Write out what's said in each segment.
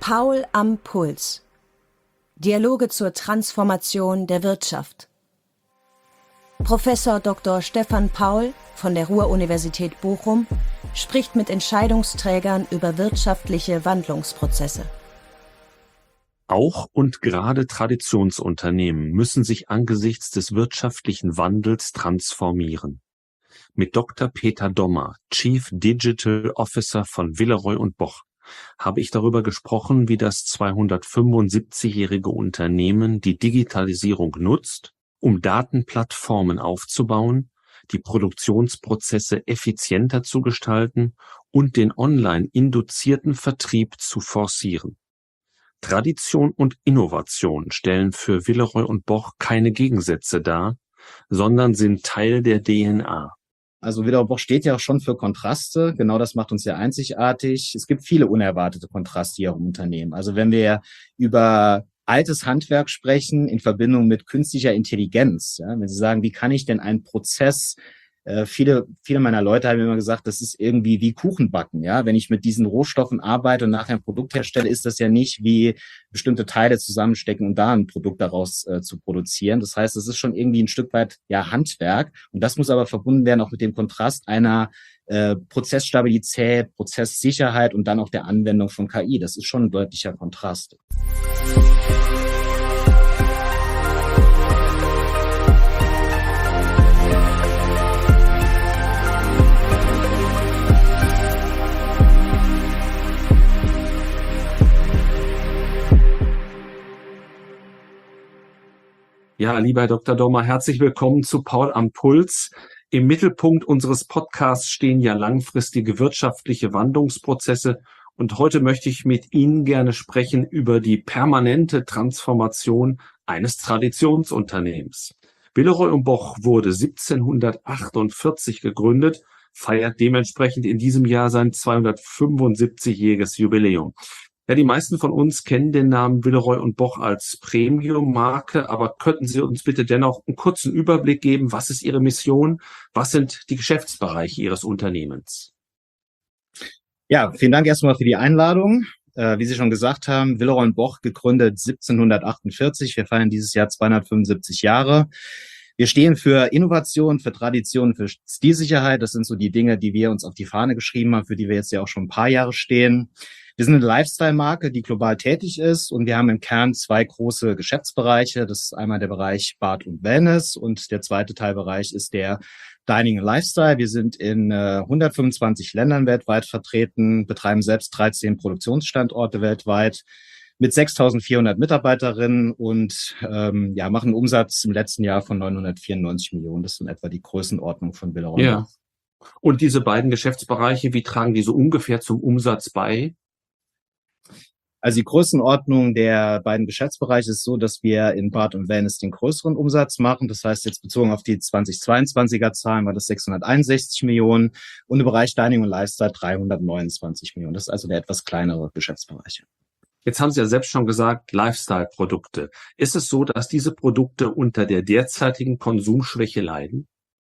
Paul am Puls. Dialoge zur Transformation der Wirtschaft. Professor Dr. Stefan Paul von der Ruhr-Universität Bochum spricht mit Entscheidungsträgern über wirtschaftliche Wandlungsprozesse. Auch und gerade Traditionsunternehmen müssen sich angesichts des wirtschaftlichen Wandels transformieren. Mit Dr. Peter Dommer, Chief Digital Officer von Villeroy & Boch, habe ich darüber gesprochen, wie das 275-jährige Unternehmen die Digitalisierung nutzt, um Datenplattformen aufzubauen, die Produktionsprozesse effizienter zu gestalten und den online-induzierten Vertrieb zu forcieren. Tradition und Innovation stellen für Villeroy & Boch keine Gegensätze dar, sondern sind Teil der DNA. Also Villeroy & Boch steht ja auch schon für Kontraste. Genau das macht uns ja einzigartig. Es gibt viele unerwartete Kontraste hier im Unternehmen. Also wenn wir über altes Handwerk sprechen in Verbindung mit künstlicher Intelligenz, ja, wenn Sie sagen, wie kann ich denn einen Prozess, viele meiner Leute haben immer gesagt, das ist irgendwie wie Kuchen backen. Ja, wenn ich mit diesen Rohstoffen arbeite und nachher ein Produkt herstelle, ist das ja nicht wie bestimmte Teile zusammenstecken und da ein Produkt daraus zu produzieren. Das heißt, es ist schon irgendwie ein Stück weit ja Handwerk und das muss aber verbunden werden auch mit dem Kontrast einer Prozessstabilität, Prozesssicherheit und dann auch der Anwendung von KI. Das ist schon ein deutlicher Kontrast. Ja, lieber Herr Dr. Dommer, herzlich willkommen zu Paul am Puls. Im Mittelpunkt unseres Podcasts stehen ja langfristige wirtschaftliche Wandlungsprozesse und heute möchte ich mit Ihnen gerne sprechen über die permanente Transformation eines Traditionsunternehmens. Villeroy & Boch wurde 1748 gegründet, feiert dementsprechend in diesem Jahr sein 275-jähriges Jubiläum. Ja, die meisten von uns kennen den Namen Villeroy & Boch als Premium-Marke, aber könnten Sie uns bitte dennoch einen kurzen Überblick geben, was ist Ihre Mission, was sind die Geschäftsbereiche Ihres Unternehmens? Ja, vielen Dank erstmal für die Einladung. Wie Sie schon gesagt haben, Villeroy & Boch gegründet 1748. Wir feiern dieses Jahr 275 Jahre. Wir stehen für Innovation, für Tradition, für Stilsicherheit. Das sind so die Dinge, die wir uns auf die Fahne geschrieben haben, für die wir jetzt ja auch schon ein paar Jahre stehen. Wir sind eine Lifestyle-Marke, die global tätig ist und wir haben im Kern zwei große Geschäftsbereiche. Das ist einmal der Bereich Bad und Wellness und der zweite Teilbereich ist der Dining and Lifestyle. Wir sind in 125 Ländern weltweit vertreten, betreiben selbst 13 Produktionsstandorte weltweit mit 6.400 Mitarbeiterinnen und machen einen Umsatz im letzten Jahr von 994 Millionen. Das ist in etwa die Größenordnung von Villeroy. Ja. Und diese beiden Geschäftsbereiche, wie tragen die so ungefähr zum Umsatz bei? Also die Größenordnung der beiden Geschäftsbereiche ist so, dass wir in Bad und Wellness den größeren Umsatz machen. Das heißt, jetzt bezogen auf die 2022er Zahlen war das 661 Millionen und im Bereich Dining und Lifestyle 329 Millionen. Das ist also der etwas kleinere Geschäftsbereich. Jetzt haben Sie ja selbst schon gesagt, Lifestyle-Produkte. Ist es so, dass diese Produkte unter der derzeitigen Konsumschwäche leiden?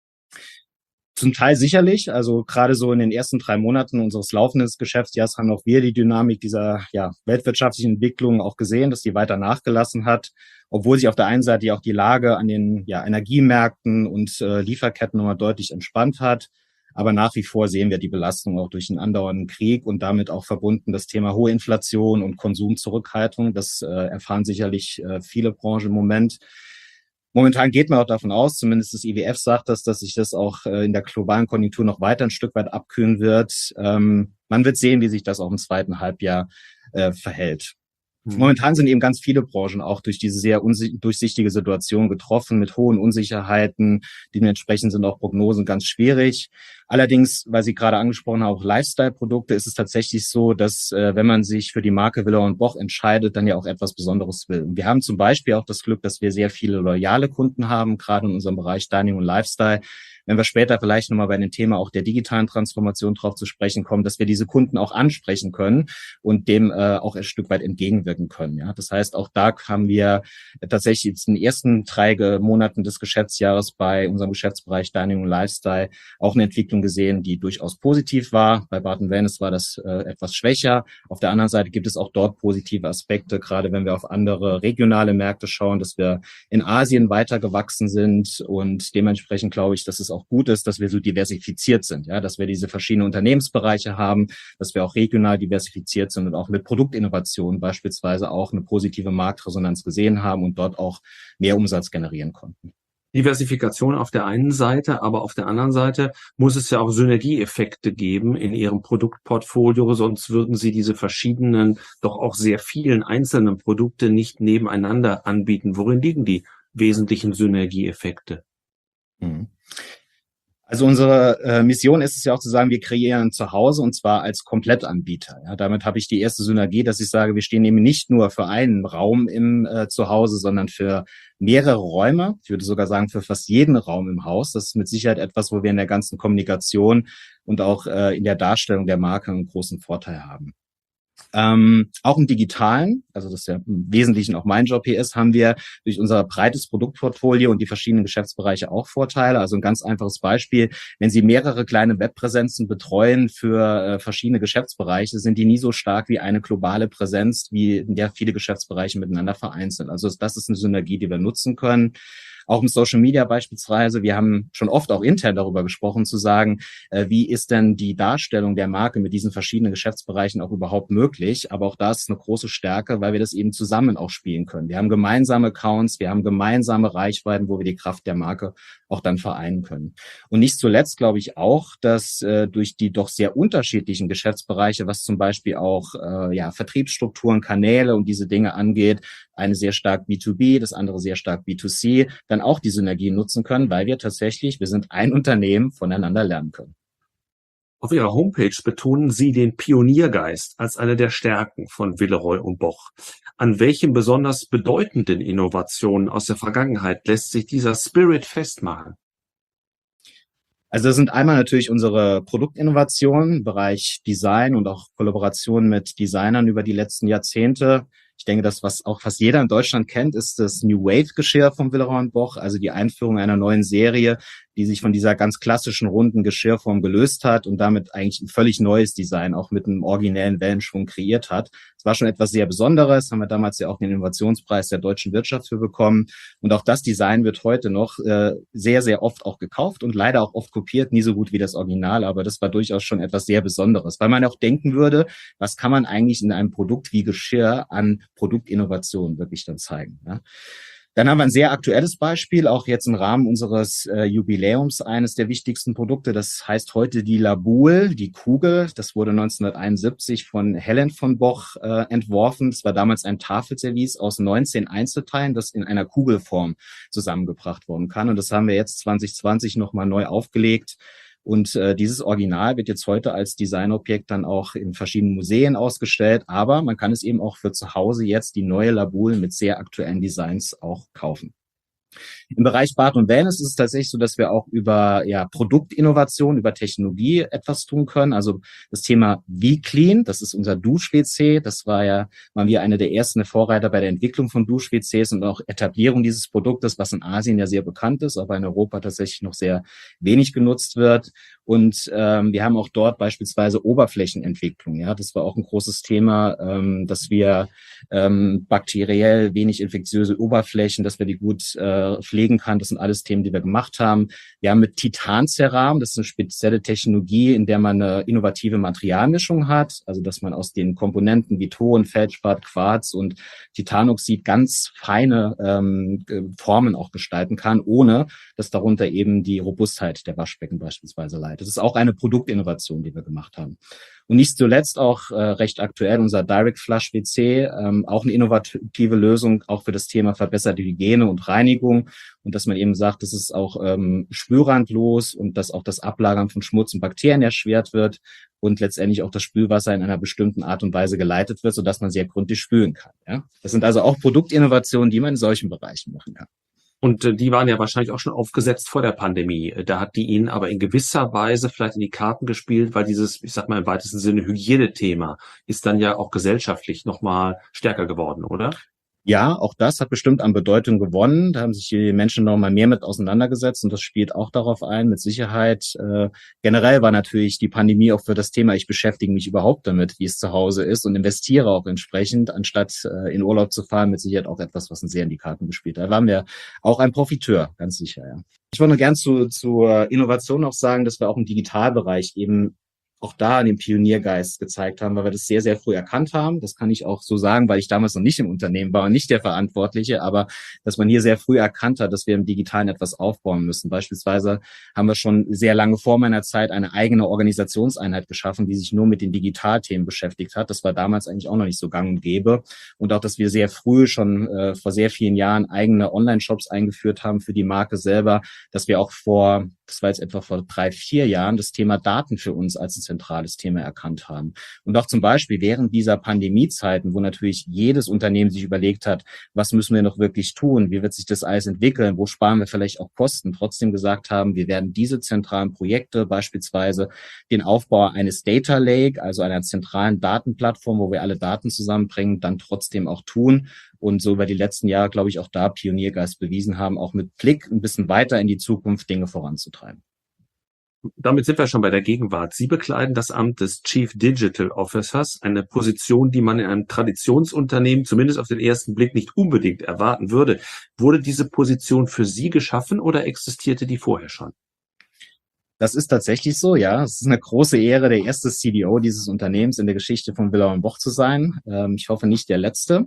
Zum Teil sicherlich, also gerade so in den ersten 3 Monaten unseres laufenden Geschäftsjahres haben auch wir die Dynamik dieser weltwirtschaftlichen Entwicklung auch gesehen, dass die weiter nachgelassen hat, obwohl sich auf der einen Seite ja auch die Lage an den Energiemärkten und Lieferketten nochmal deutlich entspannt hat. Aber nach wie vor sehen wir die Belastung auch durch einen andauernden Krieg und damit auch verbunden das Thema hohe Inflation und Konsumzurückhaltung. Das erfahren sicherlich viele Branchen im Moment. Momentan geht man auch davon aus, zumindest das IWF sagt das, dass sich das auch in der globalen Konjunktur noch weiter ein Stück weit abkühlen wird. Man wird sehen, wie sich das auch im zweiten Halbjahr verhält. Momentan sind eben ganz viele Branchen auch durch diese sehr durchsichtige Situation getroffen mit hohen Unsicherheiten. Dementsprechend sind auch Prognosen ganz schwierig. Allerdings, weil Sie gerade angesprochen haben, auch Lifestyle-Produkte, ist es tatsächlich so, dass wenn man sich für die Marke Villeroy & Boch entscheidet, dann ja auch etwas Besonderes will. Und wir haben zum Beispiel auch das Glück, dass wir sehr viele loyale Kunden haben, gerade in unserem Bereich Dining und Lifestyle. Wenn wir später vielleicht nochmal bei dem Thema auch der digitalen Transformation drauf zu sprechen kommen, dass wir diese Kunden auch ansprechen können und dem auch ein Stück weit entgegenwirken können. Ja, das heißt, auch da haben wir tatsächlich jetzt in den ersten 3 Monaten des Geschäftsjahres bei unserem Geschäftsbereich Dining und Lifestyle auch eine Entwicklung Entwicklung gesehen, die durchaus positiv war. Bei Barton Wellness war das etwas schwächer. Auf der anderen Seite gibt es auch dort positive Aspekte, gerade wenn wir auf andere regionale Märkte schauen, dass wir in Asien weiter gewachsen sind und dementsprechend glaube ich, dass es auch gut ist, dass wir so diversifiziert sind, ja, dass wir diese verschiedenen Unternehmensbereiche haben, dass wir auch regional diversifiziert sind und auch mit Produktinnovationen beispielsweise auch eine positive Marktresonanz gesehen haben und dort auch mehr Umsatz generieren konnten. Diversifikation auf der einen Seite, aber auf der anderen Seite muss es ja auch Synergieeffekte geben in Ihrem Produktportfolio, sonst würden Sie diese verschiedenen, doch auch sehr vielen einzelnen Produkte nicht nebeneinander anbieten. Worin liegen die wesentlichen Synergieeffekte? Also unsere Mission ist es ja auch zu sagen, wir kreieren zu Hause und zwar als Komplettanbieter. Ja, damit habe ich die erste Synergie, dass ich sage, wir stehen eben nicht nur für einen Raum im Zuhause, sondern für mehrere Räume. Ich würde sogar sagen, für fast jeden Raum im Haus. Das ist mit Sicherheit etwas, wo wir in der ganzen Kommunikation und auch in der Darstellung der Marke einen großen Vorteil haben. Auch im Digitalen, also das ja im Wesentlichen auch mein Job hier ist, haben wir durch unser breites Produktportfolio und die verschiedenen Geschäftsbereiche auch Vorteile. Also ein ganz einfaches Beispiel, wenn Sie mehrere kleine Webpräsenzen betreuen für verschiedene Geschäftsbereiche, sind die nie so stark wie eine globale Präsenz, wie in der viele Geschäftsbereiche miteinander vereint sind. Also das ist eine Synergie, die wir nutzen können. Auch im Social Media beispielsweise. Wir haben schon oft auch intern darüber gesprochen, zu sagen, wie ist denn die Darstellung der Marke mit diesen verschiedenen Geschäftsbereichen auch überhaupt möglich? Aber auch das ist eine große Stärke, weil wir das eben zusammen auch spielen können. Wir haben gemeinsame Accounts, wir haben gemeinsame Reichweiten, wo wir die Kraft der Marke auch dann vereinen können. Und nicht zuletzt glaube ich auch, dass durch die doch sehr unterschiedlichen Geschäftsbereiche, was zum Beispiel auch Vertriebsstrukturen, Kanäle und diese Dinge angeht, eine sehr stark B2B, das andere sehr stark B2C, dann auch die Synergien nutzen können, weil wir sind ein Unternehmen, voneinander lernen können. Auf Ihrer Homepage betonen Sie den Pioniergeist als eine der Stärken von Villeroy & Boch. An welchen besonders bedeutenden Innovationen aus der Vergangenheit lässt sich dieser Spirit festmachen? Also das sind einmal natürlich unsere Produktinnovationen im Bereich Design und auch Kollaboration mit Designern über die letzten Jahrzehnte. Ich denke, das, was auch fast jeder in Deutschland kennt, ist das New Wave Geschirr von Villeroy & Boch, also die Einführung einer neuen Serie, die sich von dieser ganz klassischen runden Geschirrform gelöst hat und damit eigentlich ein völlig neues Design auch mit einem originellen Wellenschwung kreiert hat. Es war schon etwas sehr Besonderes, haben wir damals ja auch den Innovationspreis der deutschen Wirtschaft für bekommen. Und auch das Design wird heute noch sehr, sehr oft auch gekauft und leider auch oft kopiert, nie so gut wie das Original, aber das war durchaus schon etwas sehr Besonderes, weil man auch denken würde, was kann man eigentlich in einem Produkt wie Geschirr an Produktinnovationen wirklich dann zeigen, ja? Dann haben wir ein sehr aktuelles Beispiel, auch jetzt im Rahmen unseres Jubiläums, eines der wichtigsten Produkte. Das heißt heute die Laboule, die Kugel. Das wurde 1971 von Helen von Boch entworfen. Das war damals ein Tafelservice aus 19 Einzelteilen, das in einer Kugelform zusammengebracht worden kann. Und das haben wir jetzt 2020 nochmal neu aufgelegt. Und dieses Original wird jetzt heute als Designobjekt dann auch in verschiedenen Museen ausgestellt. Aber man kann es eben auch für zu Hause jetzt die neue Laboule mit sehr aktuellen Designs auch kaufen. Im Bereich Bad und Wellness ist es tatsächlich so, dass wir auch über Produktinnovation, über Technologie etwas tun können. Also das Thema V-Clean, das ist unser Dusch-WC. Das waren wir eine der ersten Vorreiter bei der Entwicklung von Dusch-WCs und auch Etablierung dieses Produktes, was in Asien ja sehr bekannt ist, aber in Europa tatsächlich noch sehr wenig genutzt wird. Und wir haben auch dort beispielsweise Oberflächenentwicklung. Ja, das war auch ein großes Thema, dass wir bakteriell wenig infektiöse Oberflächen, dass wir die gut pflegen kann. Das sind alles Themen, die wir gemacht haben. Wir haben mit Titanceram, das ist eine spezielle Technologie, in der man eine innovative Materialmischung hat, also dass man aus den Komponenten wie Ton, Feldspat, Quarz und Titanoxid ganz feine Formen auch gestalten kann, ohne dass darunter eben die Robustheit der Waschbecken beispielsweise leidet. Das ist auch eine Produktinnovation, die wir gemacht haben. Und nicht zuletzt auch recht aktuell unser Direct Flush WC, auch eine innovative Lösung, auch für das Thema verbesserte Hygiene und Reinigung. Und dass man eben sagt, das ist auch spülrandlos und dass auch das Ablagern von Schmutz und Bakterien erschwert wird und letztendlich auch das Spülwasser in einer bestimmten Art und Weise geleitet wird, sodass man sehr gründlich spülen kann. Ja? Das sind also auch Produktinnovationen, die man in solchen Bereichen machen kann. Und die waren ja wahrscheinlich auch schon aufgesetzt vor der Pandemie. Da hat die Ihnen aber in gewisser Weise vielleicht in die Karten gespielt, weil dieses, ich sag mal im weitesten Sinne, Hygienethema ist dann ja auch gesellschaftlich nochmal stärker geworden, oder? Ja, auch das hat bestimmt an Bedeutung gewonnen. Da haben sich die Menschen noch mal mehr mit auseinandergesetzt und das spielt auch darauf ein, mit Sicherheit. Generell war natürlich die Pandemie auch für das Thema, ich beschäftige mich überhaupt damit, wie es zu Hause ist und investiere auch entsprechend, anstatt in Urlaub zu fahren, mit Sicherheit auch etwas, was uns sehr in die Karten gespielt hat. Da waren wir auch ein Profiteur, ganz sicher, ja. Ich wollte nur gern zur Innovation auch sagen, dass wir auch im Digitalbereich eben auch da den Pioniergeist gezeigt haben, weil wir das sehr, sehr früh erkannt haben. Das kann ich auch so sagen, weil ich damals noch nicht im Unternehmen war und nicht der Verantwortliche, aber dass man hier sehr früh erkannt hat, dass wir im Digitalen etwas aufbauen müssen. Beispielsweise haben wir schon sehr lange vor meiner Zeit eine eigene Organisationseinheit geschaffen, die sich nur mit den Digitalthemen beschäftigt hat. Das war damals eigentlich auch noch nicht so gang und gäbe. Und auch, dass wir sehr früh schon vor sehr vielen Jahren eigene Online-Shops eingeführt haben für die Marke selber, dass wir auch das war jetzt etwa vor 3, 4 Jahren, das Thema Daten für uns als ein zentrales Thema erkannt haben. Und auch zum Beispiel während dieser Pandemiezeiten, wo natürlich jedes Unternehmen sich überlegt hat, was müssen wir noch wirklich tun, wie wird sich das alles entwickeln, wo sparen wir vielleicht auch Kosten, trotzdem gesagt haben, wir werden diese zentralen Projekte, beispielsweise den Aufbau eines Data Lake, also einer zentralen Datenplattform, wo wir alle Daten zusammenbringen, dann trotzdem auch tun. Und so über die letzten Jahre, glaube ich, auch da Pioniergeist bewiesen haben, auch mit Blick ein bisschen weiter in die Zukunft Dinge voranzutreiben. Damit sind wir schon bei der Gegenwart. Sie bekleiden das Amt des Chief Digital Officers, eine Position, die man in einem Traditionsunternehmen zumindest auf den ersten Blick nicht unbedingt erwarten würde. Wurde diese Position für Sie geschaffen oder existierte die vorher schon? Das ist tatsächlich so, ja. Es ist eine große Ehre, der erste CDO dieses Unternehmens in der Geschichte von Villa und Boch zu sein. Ich hoffe nicht der letzte.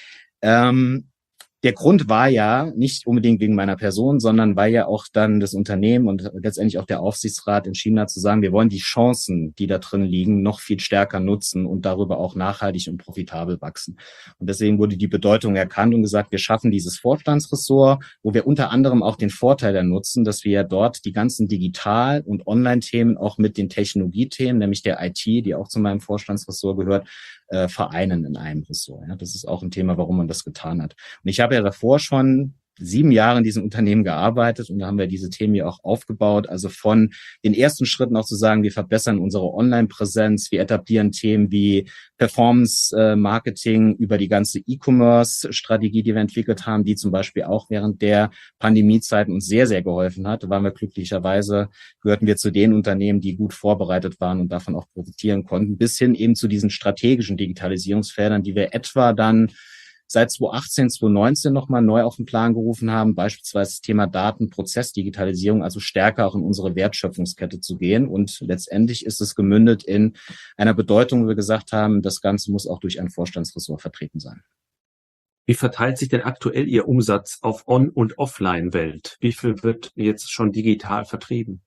Der Grund war ja nicht unbedingt wegen meiner Person, sondern weil ja auch dann das Unternehmen und letztendlich auch der Aufsichtsrat entschieden hat zu sagen, wir wollen die Chancen, die da drin liegen, noch viel stärker nutzen und darüber auch nachhaltig und profitabel wachsen. Und deswegen wurde die Bedeutung erkannt und gesagt, wir schaffen dieses Vorstandsressort, wo wir unter anderem auch den Vorteil dann nutzen, dass wir dort die ganzen Digital- und Online-Themen auch mit den Technologiethemen, nämlich der IT, die auch zu meinem Vorstandsressort gehört, vereinen in einem Ressort. Ja, das ist auch ein Thema, warum man das getan hat. Und ich habe ja davor schon 7 Jahre in diesem Unternehmen gearbeitet und da haben wir diese Themen ja auch aufgebaut. Also von den ersten Schritten auch zu sagen, wir verbessern unsere Online-Präsenz, wir etablieren Themen wie Performance-Marketing über die ganze E-Commerce-Strategie, die wir entwickelt haben, die zum Beispiel auch während der Pandemiezeiten uns sehr, sehr geholfen hat. Da waren wir glücklicherweise, gehörten wir zu den Unternehmen, die gut vorbereitet waren und davon auch profitieren konnten, bis hin eben zu diesen strategischen Digitalisierungsfeldern, die wir etwa dann seit 2018, 2019 nochmal neu auf den Plan gerufen haben, beispielsweise das Thema Datenprozessdigitalisierung, also stärker auch in unsere Wertschöpfungskette zu gehen. Und letztendlich ist es gemündet in einer Bedeutung, wo wir gesagt haben, das Ganze muss auch durch ein Vorstandsressort vertreten sein. Wie verteilt sich denn aktuell Ihr Umsatz auf On- und Offline-Welt? Wie viel wird jetzt schon digital vertrieben?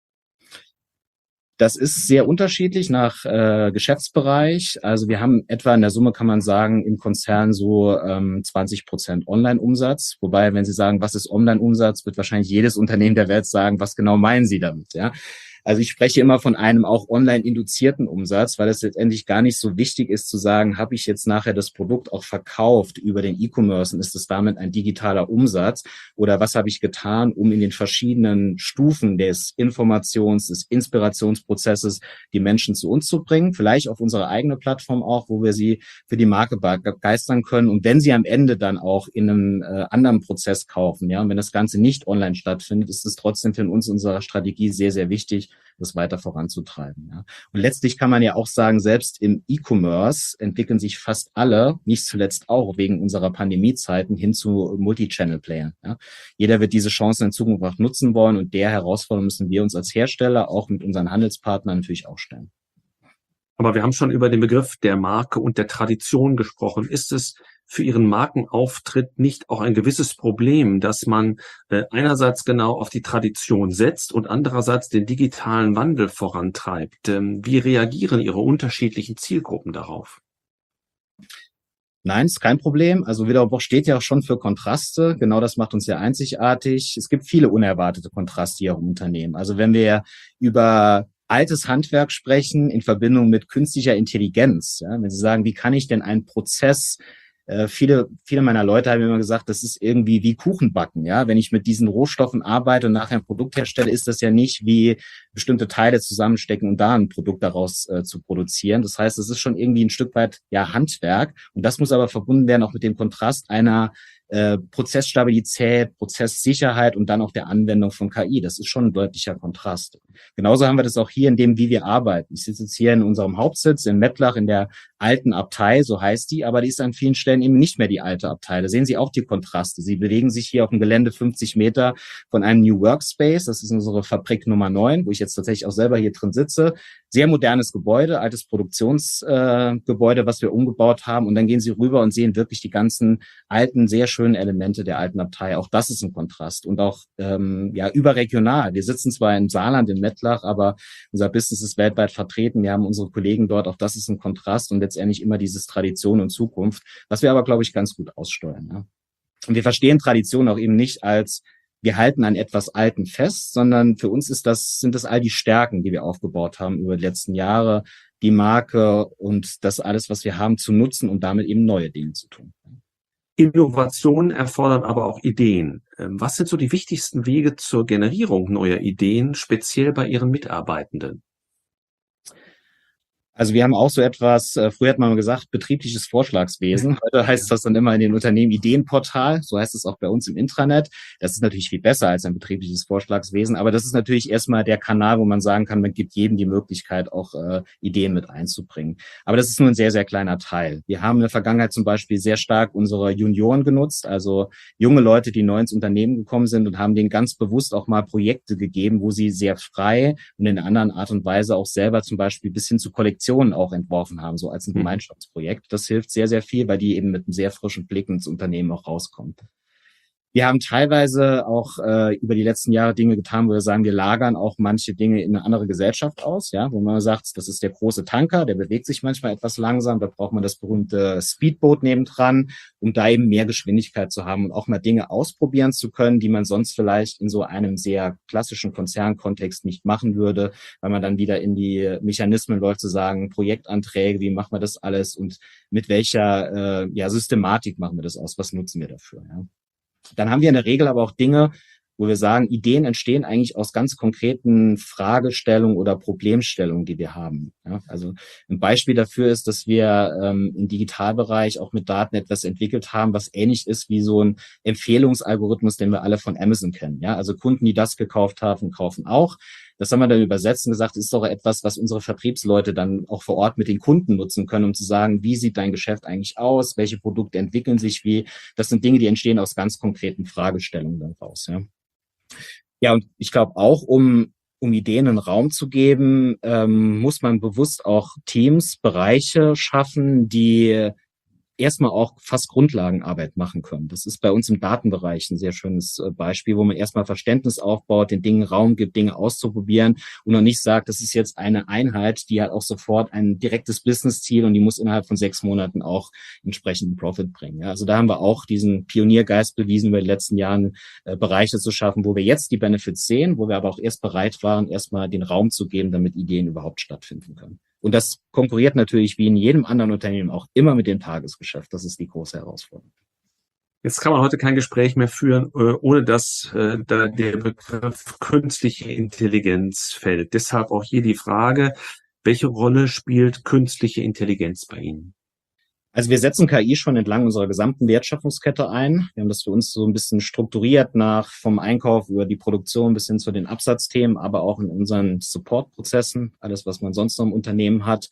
Das ist sehr unterschiedlich nach Geschäftsbereich. Also wir haben etwa in der Summe, kann man sagen, im Konzern so 20% Online-Umsatz. Wobei, wenn Sie sagen, was ist Online-Umsatz, wird wahrscheinlich jedes Unternehmen der Welt sagen, was genau meinen Sie damit? Ja? Also ich spreche immer von einem auch online induzierten Umsatz, weil es letztendlich gar nicht so wichtig ist zu sagen, habe ich jetzt nachher das Produkt auch verkauft über den E-Commerce und ist es damit ein digitaler Umsatz oder was habe ich getan, um in den verschiedenen Stufen des des Inspirationsprozesses die Menschen zu uns zu bringen, vielleicht auf unsere eigene Plattform auch, wo wir sie für die Marke begeistern können und wenn sie am Ende dann auch in einem anderen Prozess kaufen, ja, und wenn das Ganze nicht online stattfindet, ist es trotzdem für uns unserer Strategie sehr, sehr wichtig, das weiter voranzutreiben. Ja. Und letztlich kann man ja auch sagen, selbst im E-Commerce entwickeln sich fast alle, nicht zuletzt auch wegen unserer Pandemiezeiten, hin zu Multi-Channel-Playern. Ja. Jeder wird diese Chancen in Zukunft auch nutzen wollen und der Herausforderung müssen wir uns als Hersteller auch mit unseren Handelspartnern natürlich auch stellen. Aber wir haben schon über den Begriff der Marke und der Tradition gesprochen. Ist es für Ihren Markenauftritt nicht auch ein gewisses Problem, dass man einerseits genau auf die Tradition setzt und andererseits den digitalen Wandel vorantreibt? Wie reagieren Ihre unterschiedlichen Zielgruppen darauf? Nein, ist kein Problem. Also Villa und Boch steht ja auch schon für Kontraste. Genau das macht uns ja einzigartig. Es gibt viele unerwartete Kontraste hier im Unternehmen. Also wenn wir über altes Handwerk sprechen in Verbindung mit künstlicher Intelligenz, ja, wenn Sie sagen, wie kann ich denn einen Prozess Viele meiner Leute haben immer gesagt, das ist irgendwie wie Kuchenbacken, ja. Wenn ich mit diesen Rohstoffen arbeite und nachher ein Produkt herstelle, ist das ja nicht wie bestimmte Teile zusammenstecken und da ein Produkt daraus zu produzieren. Das heißt, es ist schon irgendwie ein Stück weit ja Handwerk und das muss aber verbunden werden auch mit dem Kontrast einer Prozessstabilität, Prozesssicherheit und dann auch der Anwendung von KI. Das ist schon ein deutlicher Kontrast. Genauso haben wir das auch hier in dem, wie wir arbeiten. Ich sitze jetzt hier in unserem Hauptsitz in Mettlach in der alten Abtei, so heißt die, aber die ist an vielen Stellen eben nicht mehr die alte Abtei. Da sehen Sie auch die Kontraste. Sie bewegen sich hier auf dem Gelände 50 Meter von einem New Workspace. Das ist unsere Fabrik Nummer 9, wo ich jetzt tatsächlich auch selber hier drin sitze. Sehr modernes Gebäude, altes Produktionsgebäude, was wir umgebaut haben. Und dann gehen Sie rüber und sehen wirklich die ganzen alten, sehr schönen Elemente der alten Abtei. Auch das ist ein Kontrast und auch ja überregional. Wir sitzen zwar im Saarland, in Mettlach, aber unser Business ist weltweit vertreten. Wir haben unsere Kollegen dort. Auch das ist ein Kontrast und letztendlich immer dieses Tradition und Zukunft, was wir aber, glaube ich, ganz gut aussteuern. Ja. Und wir verstehen Tradition auch eben nicht als wir halten an etwas Alten fest, sondern für uns sind das all die Stärken, die wir aufgebaut haben über die letzten Jahre, die Marke und das alles, was wir haben, zu nutzen und damit eben neue Dinge zu tun. Innovation erfordert aber auch Ideen. Was sind so die wichtigsten Wege zur Generierung neuer Ideen, speziell bei Ihren Mitarbeitenden? Also wir haben auch so etwas, früher hat man mal gesagt, betriebliches Vorschlagswesen. Heute heißt das dann immer in den Unternehmen Ideenportal. So heißt es auch bei uns im Intranet. Das ist natürlich viel besser als ein betriebliches Vorschlagswesen. Aber das ist natürlich erstmal der Kanal, wo man sagen kann, man gibt jedem die Möglichkeit, auch Ideen mit einzubringen. Aber das ist nur ein sehr, sehr kleiner Teil. Wir haben in der Vergangenheit zum Beispiel sehr stark unsere Junioren genutzt, also junge Leute, die neu ins Unternehmen gekommen sind und haben denen ganz bewusst auch mal Projekte gegeben, wo sie sehr frei und in einer anderen Art und Weise auch selber zum Beispiel bis hin zu Kollektionen auch entworfen haben, so als ein Gemeinschaftsprojekt. Das hilft sehr, sehr viel, weil die eben mit einem sehr frischen Blick ins Unternehmen auch rauskommt. Wir haben teilweise auch über die letzten Jahre Dinge getan, wo wir sagen, wir lagern auch manche Dinge in eine andere Gesellschaft aus, ja, wo man sagt, das ist der große Tanker, der bewegt sich manchmal etwas langsam, da braucht man das berühmte Speedboot nebendran, um da eben mehr Geschwindigkeit zu haben und auch mal Dinge ausprobieren zu können, die man sonst vielleicht in so einem sehr klassischen Konzernkontext nicht machen würde, weil man dann wieder in die Mechanismen läuft, zu sagen, Projektanträge, wie machen wir das alles und mit welcher Systematik machen wir das aus, was nutzen wir dafür, ja. Dann haben wir in der Regel aber auch Dinge, wo wir sagen, Ideen entstehen eigentlich aus ganz konkreten Fragestellungen oder Problemstellungen, die wir haben. Ja, also ein Beispiel dafür ist, dass wir im Digitalbereich auch mit Daten etwas entwickelt haben, was ähnlich ist wie so ein Empfehlungsalgorithmus, den wir alle von Amazon kennen. Ja, also Kunden, die das gekauft haben, kaufen auch. Das haben wir dann übersetzt und gesagt, ist doch etwas, was unsere Vertriebsleute dann auch vor Ort mit den Kunden nutzen können, um zu sagen, wie sieht dein Geschäft eigentlich aus? Welche Produkte entwickeln sich wie? Das sind Dinge, die entstehen aus ganz konkreten Fragestellungen dann raus, ja. Ja, und ich glaube auch, um Ideen einen Raum zu geben, muss man bewusst auch Teams, Bereiche schaffen, die erstmal auch fast Grundlagenarbeit machen können. Das ist bei uns im Datenbereich ein sehr schönes Beispiel, wo man erstmal Verständnis aufbaut, den Dingen Raum gibt, Dinge auszuprobieren und noch nicht sagt, das ist jetzt eine Einheit, die hat auch sofort ein direktes Business-Ziel und die muss innerhalb von 6 Monaten auch entsprechenden Profit bringen. Ja, also da haben wir auch diesen Pioniergeist bewiesen, über die letzten Jahren Bereiche zu schaffen, wo wir jetzt die Benefits sehen, wo wir aber auch erst bereit waren, erstmal den Raum zu geben, damit Ideen überhaupt stattfinden können. Und das konkurriert natürlich wie in jedem anderen Unternehmen auch immer mit dem Tagesgeschäft. Das ist die große Herausforderung. Jetzt kann man heute kein Gespräch mehr führen, ohne dass da der Begriff künstliche Intelligenz fällt. Deshalb auch hier die Frage, welche Rolle spielt künstliche Intelligenz bei Ihnen? Also wir setzen KI schon entlang unserer gesamten Wertschöpfungskette ein. Wir haben das für uns so ein bisschen strukturiert nach vom Einkauf über die Produktion bis hin zu den Absatzthemen, aber auch in unseren Supportprozessen, alles, was man sonst noch im Unternehmen hat.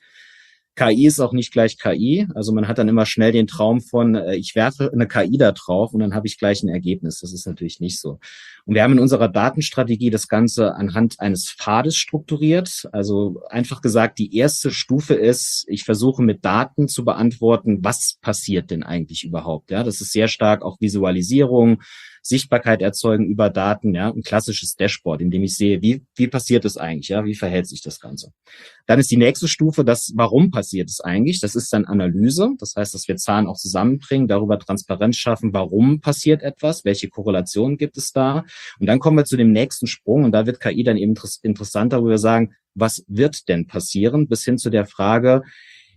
KI ist auch nicht gleich KI. Also man hat dann immer schnell den Traum von, ich werfe eine KI da drauf und dann habe ich gleich ein Ergebnis. Das ist natürlich nicht so. Und wir haben in unserer Datenstrategie das Ganze anhand eines Pfades strukturiert. Also einfach gesagt, die erste Stufe ist, ich versuche mit Daten zu beantworten, was passiert denn eigentlich überhaupt? Ja, das ist sehr stark auch Visualisierung, Sichtbarkeit erzeugen über Daten, ja, ein klassisches Dashboard, in dem ich sehe, wie passiert es eigentlich, ja, wie verhält sich das Ganze. Dann ist die nächste Stufe, das warum passiert es eigentlich, das ist dann Analyse, das heißt, dass wir Zahlen auch zusammenbringen, darüber Transparenz schaffen, warum passiert etwas, welche Korrelationen gibt es da und dann kommen wir zu dem nächsten Sprung und da wird KI dann eben interessanter, wo wir sagen, was wird denn passieren, bis hin zu der Frage,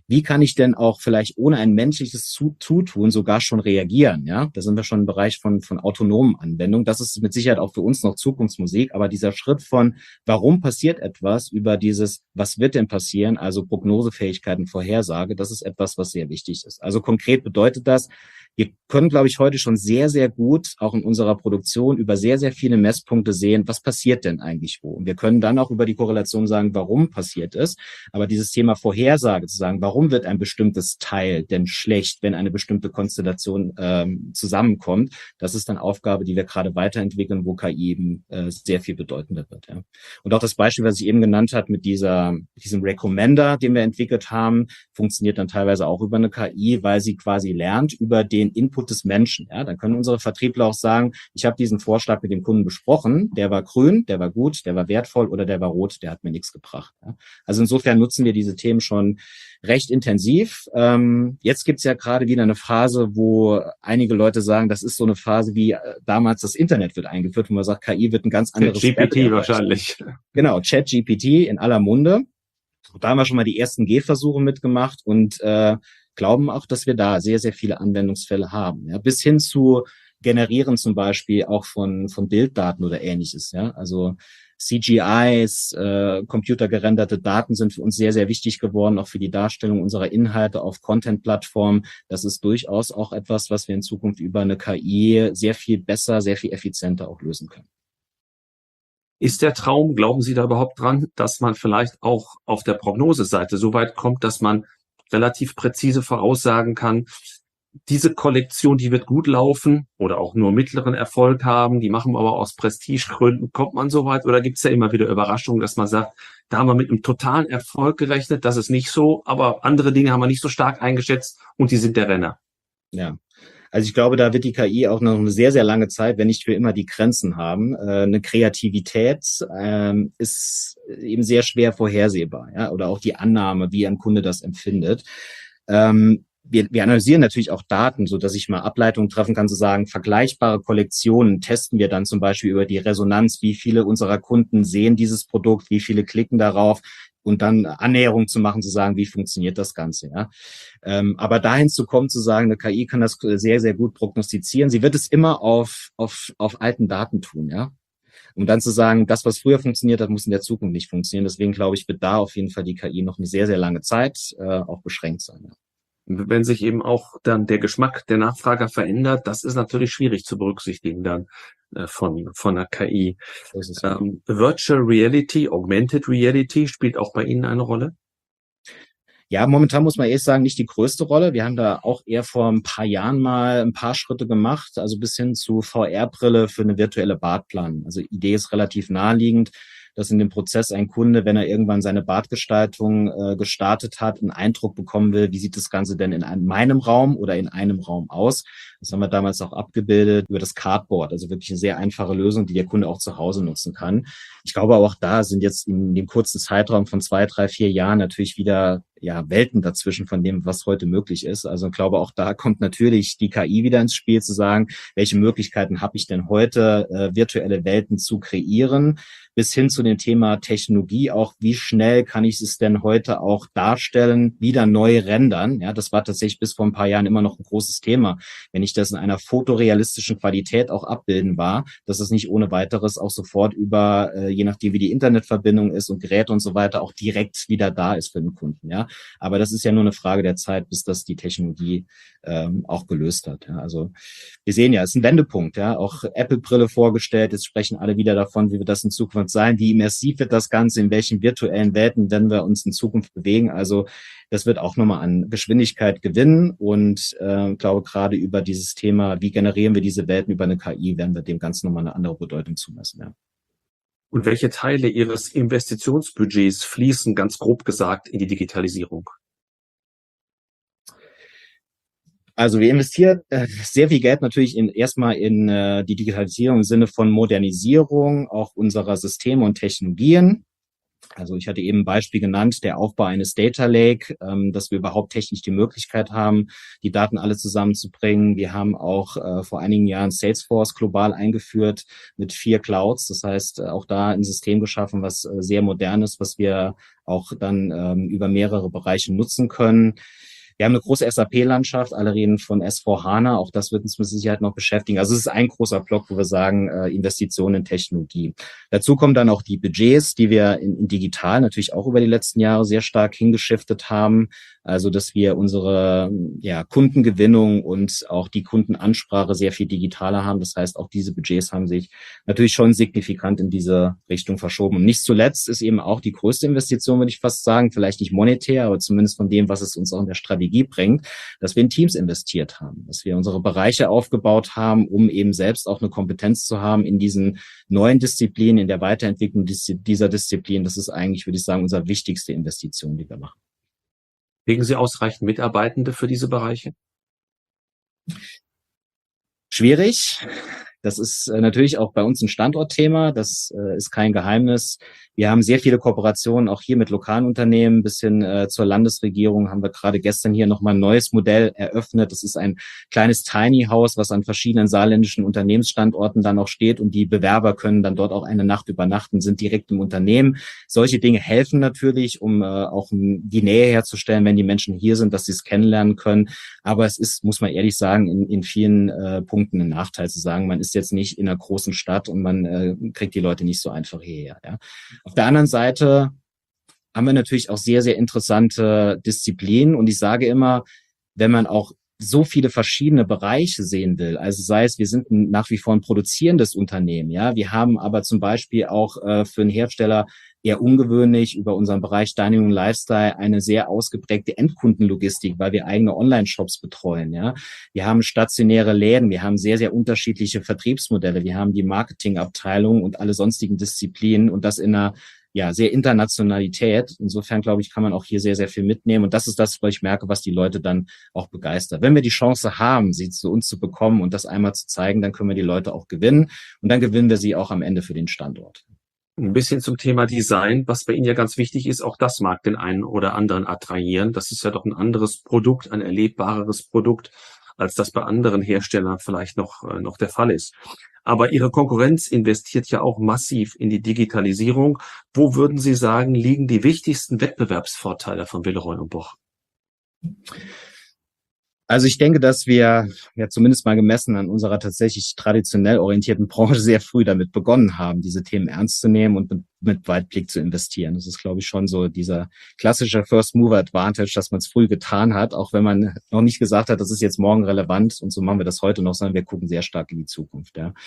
wie kann ich denn auch vielleicht ohne ein menschliches Zutun sogar schon reagieren? Ja, da sind wir schon im Bereich von autonomen Anwendungen. Das ist mit Sicherheit auch für uns noch Zukunftsmusik. Aber dieser Schritt von, warum passiert etwas, über dieses, was wird denn passieren? Also Prognosefähigkeiten, Vorhersage, das ist etwas, was sehr wichtig ist. Also konkret bedeutet das, wir können, glaube ich, heute schon sehr, sehr gut auch in unserer Produktion über sehr, sehr viele Messpunkte sehen, was passiert denn eigentlich wo. Und wir können dann auch über die Korrelation sagen, warum passiert es. Aber dieses Thema Vorhersage zu sagen, warum wird ein bestimmtes Teil denn schlecht, wenn eine bestimmte Konstellation zusammenkommt, das ist dann Aufgabe, die wir gerade weiterentwickeln, wo KI eben sehr viel bedeutender wird. Ja. Und auch das Beispiel, was ich eben genannt habe mit diesem Recommender, den wir entwickelt haben, funktioniert dann teilweise auch über eine KI, weil sie quasi lernt über den Input des Menschen. Ja, dann können unsere Vertriebler auch sagen, ich habe diesen Vorschlag mit dem Kunden besprochen, der war grün, der war gut, der war wertvoll oder der war rot, der hat mir nichts gebracht. Ja. Also insofern nutzen wir diese Themen schon recht intensiv. Jetzt gibt's ja gerade wieder eine Phase, wo einige Leute sagen, das ist so eine Phase wie damals das Internet wird eingeführt, wo man sagt, KI wird ein ganz anderes GPT wahrscheinlich. Genau, ChatGPT in aller Munde. Da haben wir schon mal die ersten Gehversuche mitgemacht und glauben auch, dass wir da sehr, sehr viele Anwendungsfälle haben. Ja, bis hin zu generieren zum Beispiel auch von Bilddaten oder ähnliches. Ja, also CGIs, computergerenderte Daten sind für uns sehr, sehr wichtig geworden, auch für die Darstellung unserer Inhalte auf Content-Plattformen. Das ist durchaus auch etwas, was wir in Zukunft über eine KI sehr viel besser, sehr viel effizienter auch lösen können. Ist der Traum, glauben Sie da überhaupt dran, dass man vielleicht auch auf der Prognoseseite so weit kommt, dass man relativ präzise voraussagen kann, diese Kollektion, die wird gut laufen oder auch nur mittleren Erfolg haben, die machen wir aber aus Prestigegründen. Kommt man so weit oder gibt es ja immer wieder Überraschungen, dass man sagt, da haben wir mit einem totalen Erfolg gerechnet, das ist nicht so, aber andere Dinge haben wir nicht so stark eingeschätzt und die sind der Renner. Ja. Also ich glaube, da wird die KI auch noch eine sehr, sehr lange Zeit, wenn nicht für immer, die Grenzen haben. Eine Kreativität ist eben sehr schwer vorhersehbar, ja, oder auch die Annahme, wie ein Kunde das empfindet. Wir analysieren natürlich auch Daten, so dass ich mal Ableitungen treffen kann, zu sagen, vergleichbare Kollektionen testen wir dann zum Beispiel über die Resonanz, wie viele unserer Kunden sehen dieses Produkt, wie viele klicken darauf, und dann Annäherung zu machen, zu sagen, wie funktioniert das Ganze, ja. Aber dahin zu kommen, zu sagen, eine KI kann das sehr, sehr gut prognostizieren. Sie wird es immer auf alten Daten tun, ja. Um dann zu sagen, das, was früher funktioniert hat, muss in der Zukunft nicht funktionieren. Deswegen glaube ich, wird da auf jeden Fall die KI noch eine sehr, sehr lange Zeit auch beschränkt sein, ja. Wenn sich eben auch dann der Geschmack der Nachfrager verändert, das ist natürlich schwierig zu berücksichtigen dann von einer KI. Virtual Reality, Augmented Reality spielt auch bei Ihnen eine Rolle? Ja, momentan muss man ehrlich sagen, nicht die größte Rolle. Wir haben da auch eher vor ein paar Jahren mal ein paar Schritte gemacht, also bis hin zu VR-Brille für eine virtuelle Badplanung. Also Idee ist relativ naheliegend, dass in dem Prozess ein Kunde, wenn er irgendwann seine Badgestaltung gestartet hat, einen Eindruck bekommen will, wie sieht das Ganze denn in meinem Raum oder in einem Raum aus. Das haben wir damals auch abgebildet über das Cardboard, also wirklich eine sehr einfache Lösung, die der Kunde auch zu Hause nutzen kann. Ich glaube, auch da sind jetzt in dem kurzen Zeitraum von 2, 3, 4 Jahren natürlich wieder Welten dazwischen von dem, was heute möglich ist. Also ich glaube, auch da kommt natürlich die KI wieder ins Spiel, zu sagen, welche Möglichkeiten habe ich denn heute, virtuelle Welten zu kreieren, bis hin zu dem Thema Technologie, auch wie schnell kann ich es denn heute auch darstellen, wieder neu rendern. Ja, das war tatsächlich bis vor ein paar Jahren immer noch ein großes Thema. Wenn ich das in einer fotorealistischen Qualität auch abbilden war, dass es nicht ohne weiteres auch sofort über, je nachdem wie die Internetverbindung ist und Geräte und so weiter, auch direkt wieder da ist für den Kunden. Ja, aber das ist ja nur eine Frage der Zeit, bis das die Technologie auch gelöst hat. Ja, also wir sehen ja, es ist ein Wendepunkt. Ja, auch Apple-Brille vorgestellt. Jetzt sprechen alle wieder davon, wie wir das in Zukunft sein, wie immersiv wird das Ganze, in welchen virtuellen Welten werden wir uns in Zukunft bewegen. Also das wird auch nochmal an Geschwindigkeit gewinnen und glaube gerade über dieses Thema, wie generieren wir diese Welten über eine KI, werden wir dem Ganzen nochmal eine andere Bedeutung zumessen. Ja. Und welche Teile Ihres Investitionsbudgets fließen, ganz grob gesagt, in die Digitalisierung? Also wir investieren sehr viel Geld natürlich erstmal in die Digitalisierung im Sinne von Modernisierung auch unserer Systeme und Technologien. Also ich hatte eben ein Beispiel genannt, der Aufbau eines Data Lake, dass wir überhaupt technisch die Möglichkeit haben, die Daten alle zusammenzubringen. Wir haben auch vor einigen Jahren Salesforce global eingeführt mit 4 Clouds. Das heißt, auch da ein System geschaffen, was sehr modern ist, was wir auch dann über mehrere Bereiche nutzen können. Wir haben eine große SAP-Landschaft, alle reden von S4HANA, auch das wird uns mit Sicherheit noch beschäftigen. Also es ist ein großer Block, wo wir sagen, Investitionen in Technologie. Dazu kommen dann auch die Budgets, die wir in digital natürlich auch über die letzten Jahre sehr stark hingeschiftet haben. Also dass wir unsere Kundengewinnung und auch die Kundenansprache sehr viel digitaler haben. Das heißt, auch diese Budgets haben sich natürlich schon signifikant in diese Richtung verschoben. Und nicht zuletzt ist eben auch die größte Investition, würde ich fast sagen, vielleicht nicht monetär, aber zumindest von dem, was es uns auch in der Strategie bringt, dass wir in Teams investiert haben, dass wir unsere Bereiche aufgebaut haben, um eben selbst auch eine Kompetenz zu haben in diesen neuen Disziplinen, in der Weiterentwicklung dieser Disziplin. Das ist eigentlich, würde ich sagen, unsere wichtigste Investition, die wir machen. Kriegen Sie ausreichend Mitarbeitende für diese Bereiche? Schwierig. Das ist natürlich auch bei uns ein Standortthema. Das ist kein Geheimnis. Wir haben sehr viele Kooperationen auch hier mit lokalen Unternehmen bis hin zur Landesregierung. Haben wir gerade gestern hier nochmal ein neues Modell eröffnet. Das ist ein kleines Tiny House, was an verschiedenen saarländischen Unternehmensstandorten dann auch steht. Und die Bewerber können dann dort auch eine Nacht übernachten, sind direkt im Unternehmen. Solche Dinge helfen natürlich, um auch die Nähe herzustellen, wenn die Menschen hier sind, dass sie es kennenlernen können. Aber es ist, muss man ehrlich sagen, in vielen Punkten ein Nachteil zu sagen, man ist jetzt nicht in einer großen Stadt und man kriegt die Leute nicht so einfach hierher. Ja. Auf der anderen Seite haben wir natürlich auch sehr, sehr interessante Disziplinen. Und ich sage immer, wenn man auch so viele verschiedene Bereiche sehen will, also sei es, wir sind nach wie vor ein produzierendes Unternehmen, ja, wir haben aber zum Beispiel auch für einen Hersteller eher ungewöhnlich über unseren Bereich Dining und Lifestyle eine sehr ausgeprägte Endkundenlogistik, weil wir eigene Online-Shops betreuen, ja. Wir haben stationäre Läden, wir haben sehr, sehr unterschiedliche Vertriebsmodelle, wir haben die Marketingabteilung und alle sonstigen Disziplinen und das in einer sehr Internationalität. Insofern, glaube ich, kann man auch hier sehr, sehr viel mitnehmen. Und das ist das, was ich merke, was die Leute dann auch begeistert. Wenn wir die Chance haben, sie zu uns zu bekommen und das einmal zu zeigen, dann können wir die Leute auch gewinnen. Und dann gewinnen wir sie auch am Ende für den Standort. Ein bisschen zum Thema Design, was bei Ihnen ja ganz wichtig ist, auch das mag den einen oder anderen attrahieren. Das ist ja doch ein anderes Produkt, ein erlebbareres Produkt, als das bei anderen Herstellern vielleicht noch der Fall ist. Aber Ihre Konkurrenz investiert ja auch massiv in die Digitalisierung. Wo würden Sie sagen, liegen die wichtigsten Wettbewerbsvorteile von Willeroy und Boch? Also ich denke, dass wir zumindest mal gemessen an unserer tatsächlich traditionell orientierten Branche sehr früh damit begonnen haben, diese Themen ernst zu nehmen und mit Weitblick zu investieren. Das ist, glaube ich, schon so dieser klassische First Mover Advantage, dass man es früh getan hat, auch wenn man noch nicht gesagt hat, das ist jetzt morgen relevant und so machen wir das heute noch, sondern wir gucken sehr stark in die Zukunft. Ja.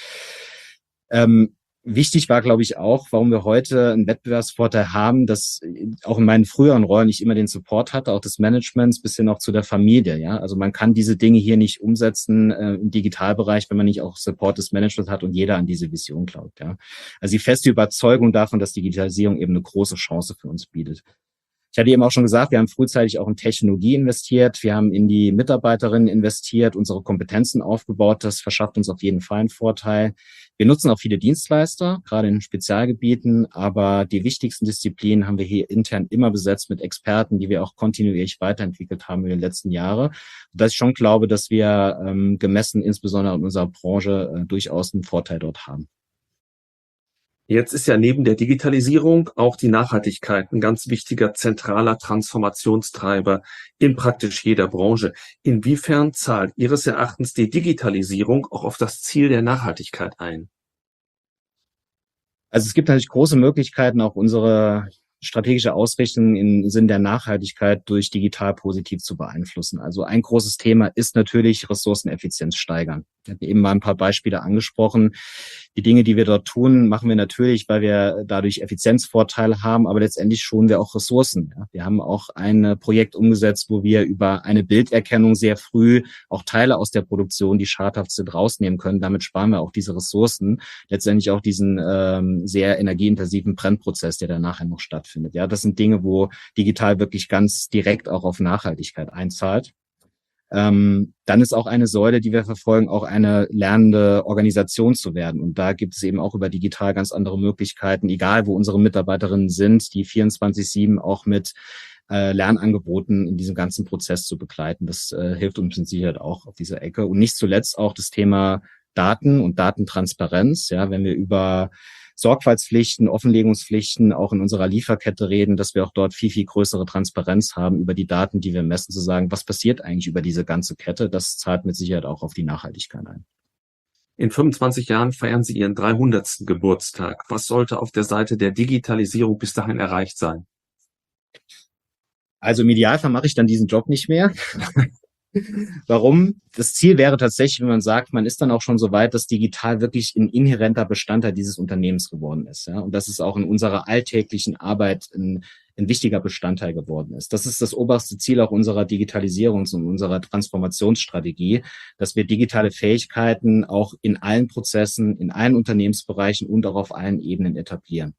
Wichtig war, glaube ich, auch, warum wir heute einen Wettbewerbsvorteil haben, dass auch in meinen früheren Rollen ich immer den Support hatte, auch des Managements bis hin auch zu der Familie. Ja, also man kann diese Dinge hier nicht umsetzen im Digitalbereich, wenn man nicht auch Support des Managements hat und jeder an diese Vision glaubt. Ja, also die feste Überzeugung davon, dass Digitalisierung eben eine große Chance für uns bietet. Ich hatte eben auch schon gesagt, wir haben frühzeitig auch in Technologie investiert, wir haben in die Mitarbeiterinnen investiert, unsere Kompetenzen aufgebaut, das verschafft uns auf jeden Fall einen Vorteil. Wir nutzen auch viele Dienstleister, gerade in Spezialgebieten, aber die wichtigsten Disziplinen haben wir hier intern immer besetzt mit Experten, die wir auch kontinuierlich weiterentwickelt haben in den letzten Jahren. Dass ich schon glaube, dass wir gemessen insbesondere in unserer Branche durchaus einen Vorteil dort haben. Jetzt ist ja neben der Digitalisierung auch die Nachhaltigkeit ein ganz wichtiger zentraler Transformationstreiber in praktisch jeder Branche. Inwiefern zahlt Ihres Erachtens die Digitalisierung auch auf das Ziel der Nachhaltigkeit ein? Also es gibt natürlich große Möglichkeiten, auch unsere strategische Ausrichtung im Sinn der Nachhaltigkeit durch digital positiv zu beeinflussen. Also ein großes Thema ist natürlich Ressourceneffizienz steigern. Ich habe eben mal ein paar Beispiele angesprochen. Die Dinge, die wir dort tun, machen wir natürlich, weil wir dadurch Effizienzvorteile haben, aber letztendlich schonen wir auch Ressourcen. Ja. Wir haben auch ein Projekt umgesetzt, wo wir über eine Bilderkennung sehr früh auch Teile aus der Produktion, die schadhaft sind, rausnehmen können. Damit sparen wir auch diese Ressourcen, letztendlich auch diesen sehr energieintensiven Brennprozess, der dann nachher noch stattfindet. Ja, das sind Dinge, wo digital wirklich ganz direkt auch auf Nachhaltigkeit einzahlt. Dann ist auch eine Säule, die wir verfolgen, auch eine lernende Organisation zu werden. Und da gibt es eben auch über digital ganz andere Möglichkeiten, egal wo unsere Mitarbeiterinnen sind, die 24/7 auch mit Lernangeboten in diesem ganzen Prozess zu begleiten. Das hilft uns mit Sicherheit auch auf dieser Ecke. Und nicht zuletzt auch das Thema Daten und Datentransparenz. Ja, wenn wir über Sorgfaltspflichten, Offenlegungspflichten auch in unserer Lieferkette reden, dass wir auch dort viel, viel größere Transparenz haben über die Daten, die wir messen, zu sagen, was passiert eigentlich über diese ganze Kette. Das zahlt mit Sicherheit auch auf die Nachhaltigkeit ein. In 25 Jahren feiern Sie Ihren 300. Geburtstag. Was sollte auf der Seite der Digitalisierung bis dahin erreicht sein? Also im Idealfall mache ich dann diesen Job nicht mehr. Warum? Das Ziel wäre tatsächlich, wenn man sagt, man ist dann auch schon so weit, dass digital wirklich ein inhärenter Bestandteil dieses Unternehmens geworden ist. Ja? Und dass es auch in unserer alltäglichen Arbeit ein wichtiger Bestandteil geworden ist. Das ist das oberste Ziel auch unserer Digitalisierungs- und unserer Transformationsstrategie, dass wir digitale Fähigkeiten auch in allen Prozessen, in allen Unternehmensbereichen und auch auf allen Ebenen etablieren.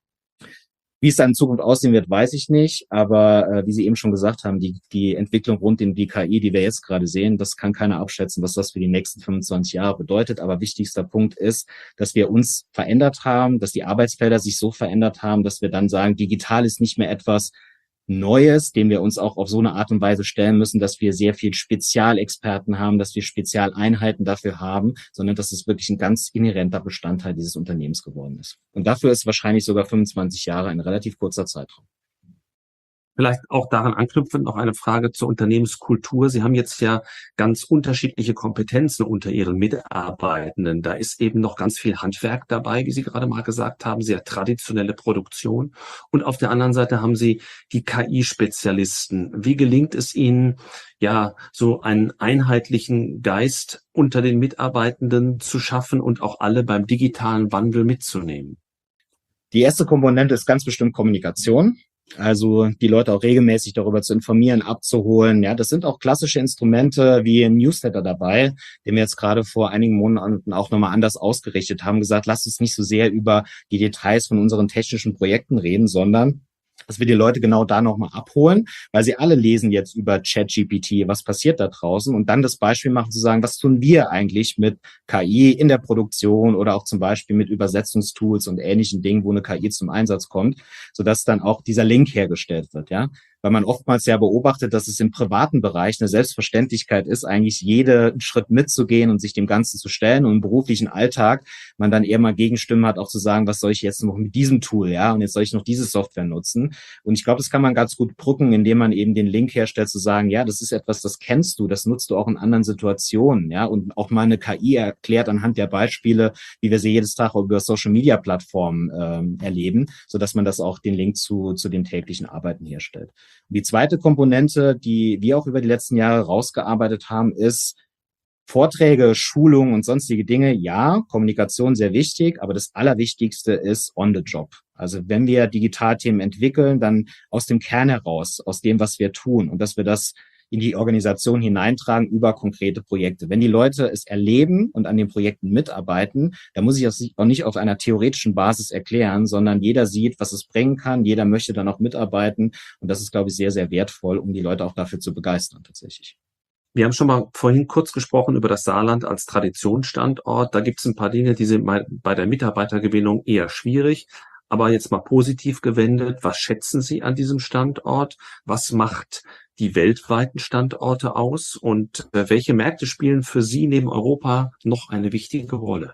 Wie es dann in Zukunft aussehen wird, weiß ich nicht. Aber wie Sie eben schon gesagt haben, die Entwicklung rund um die KI, die wir jetzt gerade sehen, das kann keiner abschätzen, was das für die nächsten 25 Jahre bedeutet. Aber wichtigster Punkt ist, dass wir uns verändert haben, dass die Arbeitsfelder sich so verändert haben, dass wir dann sagen, digital ist nicht mehr etwas Neues, dem wir uns auch auf so eine Art und Weise stellen müssen, dass wir sehr viel Spezialexperten haben, dass wir Spezialeinheiten dafür haben, sondern dass es wirklich ein ganz inhärenter Bestandteil dieses Unternehmens geworden ist. Und dafür ist wahrscheinlich sogar 25 Jahre ein relativ kurzer Zeitraum. Vielleicht auch daran anknüpfend noch eine Frage zur Unternehmenskultur. Sie haben jetzt ja ganz unterschiedliche Kompetenzen unter Ihren Mitarbeitenden. Da ist eben noch ganz viel Handwerk dabei, wie Sie gerade mal gesagt haben, sehr traditionelle Produktion. Und auf der anderen Seite haben Sie die KI-Spezialisten. Wie gelingt es Ihnen, ja, so einen einheitlichen Geist unter den Mitarbeitenden zu schaffen und auch alle beim digitalen Wandel mitzunehmen? Die erste Komponente ist ganz bestimmt Kommunikation. Also die Leute auch regelmäßig darüber zu informieren, abzuholen. Ja, das sind auch klassische Instrumente wie ein Newsletter dabei, den wir jetzt gerade vor einigen Monaten auch nochmal anders ausgerichtet haben, gesagt, lasst uns nicht so sehr über die Details von unseren technischen Projekten reden, sondern dass wir die Leute genau da nochmal abholen, weil sie alle lesen jetzt über ChatGPT, was passiert da draußen, und dann das Beispiel machen zu sagen, was tun wir eigentlich mit KI in der Produktion oder auch zum Beispiel mit Übersetzungstools und ähnlichen Dingen, wo eine KI zum Einsatz kommt, sodass dann auch dieser Link hergestellt wird, ja. Weil man oftmals ja beobachtet, dass es im privaten Bereich eine Selbstverständlichkeit ist, eigentlich jeden Schritt mitzugehen und sich dem Ganzen zu stellen, und im beruflichen Alltag man dann eher mal Gegenstimmen hat, auch zu sagen, was soll ich jetzt noch mit diesem Tool, ja, und jetzt soll ich noch diese Software nutzen. Und ich glaube, das kann man ganz gut brücken, indem man eben den Link herstellt, zu sagen, ja, das ist etwas, das kennst du, das nutzt du auch in anderen Situationen, ja, und auch mal eine KI erklärt anhand der Beispiele, wie wir sie jedes Tag über Social-Media-Plattformen erleben, sodass man das auch den Link zu dem täglichen Arbeiten herstellt. Die zweite Komponente, die wir auch über die letzten Jahre rausgearbeitet haben, ist Vorträge, Schulungen und sonstige Dinge. Ja, Kommunikation sehr wichtig, aber das Allerwichtigste ist on the job. Also wenn wir Digitalthemen entwickeln, dann aus dem Kern heraus, aus dem, was wir tun, und dass wir das in die Organisation hineintragen über konkrete Projekte. Wenn die Leute es erleben und an den Projekten mitarbeiten, dann muss ich das auch nicht auf einer theoretischen Basis erklären, sondern jeder sieht, was es bringen kann, jeder möchte dann auch mitarbeiten, und das ist, glaube ich, sehr, sehr wertvoll, um die Leute auch dafür zu begeistern tatsächlich. Wir haben schon mal vorhin kurz gesprochen über das Saarland als Traditionsstandort. Da gibt es ein paar Dinge, die sind bei der Mitarbeitergewinnung eher schwierig. Aber jetzt mal positiv gewendet, was schätzen Sie an diesem Standort? Was macht die weltweiten Standorte aus? Und welche Märkte spielen für Sie neben Europa noch eine wichtige Rolle?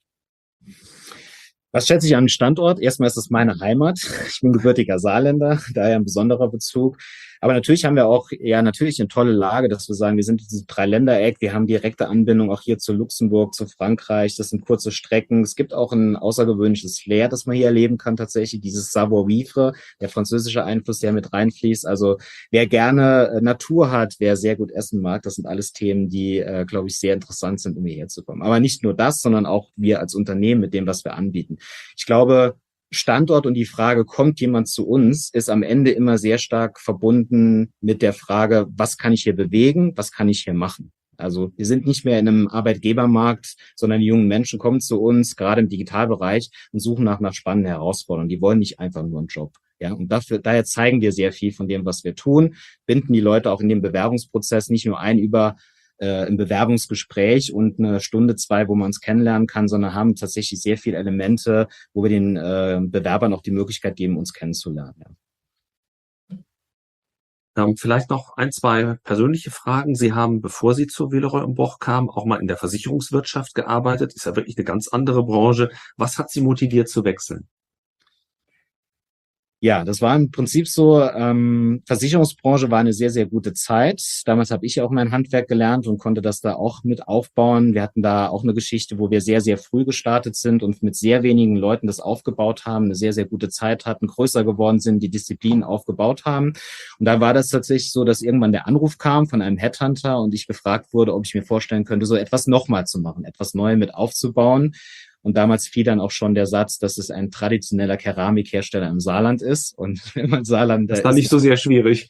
Was schätze ich an den Standort? Erstmal ist es meine Heimat. Ich bin gebürtiger Saarländer, daher ein besonderer Bezug. Aber natürlich haben wir auch natürlich eine tolle Lage, dass wir sagen, wir sind in diesem Dreiländereck, wir haben direkte Anbindung auch hier zu Luxemburg, zu Frankreich, das sind kurze Strecken. Es gibt auch ein außergewöhnliches Flair, das man hier erleben kann tatsächlich, dieses Savoir-vivre, der französische Einfluss, der mit reinfließt. Also wer gerne Natur hat, wer sehr gut essen mag, das sind alles Themen, die, glaube ich, sehr interessant sind, um hierher zu kommen. Aber nicht nur das, sondern auch wir als Unternehmen mit dem, was wir anbieten. Ich glaube, Standort und die Frage, kommt jemand zu uns, ist am Ende immer sehr stark verbunden mit der Frage, was kann ich hier bewegen, was kann ich hier machen? Also wir sind nicht mehr in einem Arbeitgebermarkt, sondern die jungen Menschen kommen zu uns, gerade im Digitalbereich, und suchen nach spannenden Herausforderungen. Die wollen nicht einfach nur einen Job. Ja, und daher zeigen wir sehr viel von dem, was wir tun, binden die Leute auch in den Bewerbungsprozess nicht nur ein über im Bewerbungsgespräch und eine Stunde, 2, wo man uns kennenlernen kann, sondern haben tatsächlich sehr viele Elemente, wo wir den Bewerbern auch die Möglichkeit geben, uns kennenzulernen. Ja. Vielleicht noch ein, zwei persönliche Fragen. Sie haben, bevor Sie zur Villeroy und Boch kamen, auch mal in der Versicherungswirtschaft gearbeitet. Ist ja wirklich eine ganz andere Branche. Was hat Sie motiviert zu wechseln? Ja, das war im Prinzip so, Versicherungsbranche war eine sehr, sehr gute Zeit. Damals habe ich auch mein Handwerk gelernt und konnte das da auch mit aufbauen. Wir hatten da auch eine Geschichte, wo wir sehr, sehr früh gestartet sind und mit sehr wenigen Leuten das aufgebaut haben, eine sehr, sehr gute Zeit hatten, größer geworden sind, die Disziplinen aufgebaut haben. Und da war das tatsächlich so, dass irgendwann der Anruf kam von einem Headhunter und ich gefragt wurde, ob ich mir vorstellen könnte, so etwas nochmal zu machen, etwas neu mit aufzubauen. Und damals fiel dann auch schon der Satz, dass es ein traditioneller Keramikhersteller im Saarland ist. Und wenn man Saarland Das war nicht so sehr schwierig.